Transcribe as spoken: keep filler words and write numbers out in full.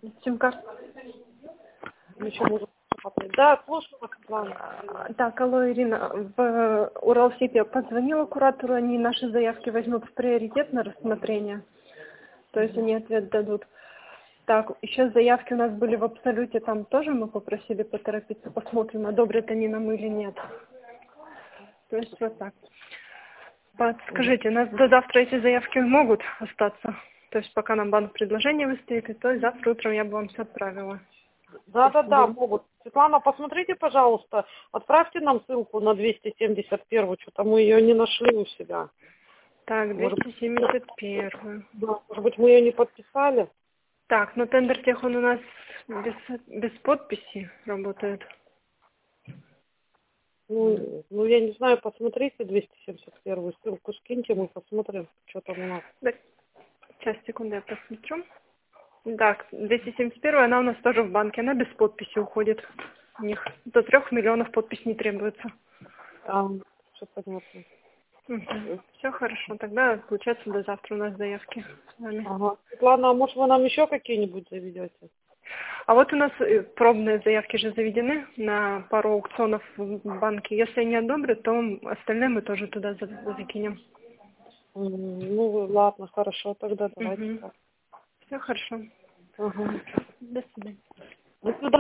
Сим-карта. Еще можно посмотреть. Да, слушаю вас, Светлана. Так, алло, Ирина, в Уралсиб я позвонила куратору, они наши заявки возьмут в приоритет на рассмотрение, то есть они ответ дадут. Так, еще заявки у нас были в Абсолюте, там тоже мы попросили поторопиться, посмотрим, одобрят они нам или нет. То есть вот так. Подскажите, у нас до завтра эти заявки могут остаться? То есть пока нам банк предложение выставит, то есть завтра утром я бы вам все отправила. Да, да, да, могут. Светлана, посмотрите, пожалуйста, отправьте нам ссылку на двести семьдесят один, что-то мы ее не нашли у себя. Так, двести семьдесят один. Да, может быть, мы ее не подписали? Так, но тендер тех он у нас без, без подписи работает. Ну, ну, я не знаю, посмотрите двести семьдесят один, ссылку скиньте, мы посмотрим, что там у нас. Да. Сейчас, секунду, я посмотрю. Так, двести семьдесят один, она у нас тоже в банке, она без подписи уходит. У них до трех миллионов подпись не требуется. А, все понятно. Угу. Все хорошо, тогда получается до завтра у нас заявки с вами. Ага. Светлана, а может вы нам еще какие-нибудь заведете? А вот у нас э, пробные заявки же заведены на пару аукционов в банке. Если они одобрят, то остальные мы тоже туда за- закинем. М, Ну, ладно, хорошо, тогда давайте Угу. так. Все хорошо. Ага. До свидания. До свидания.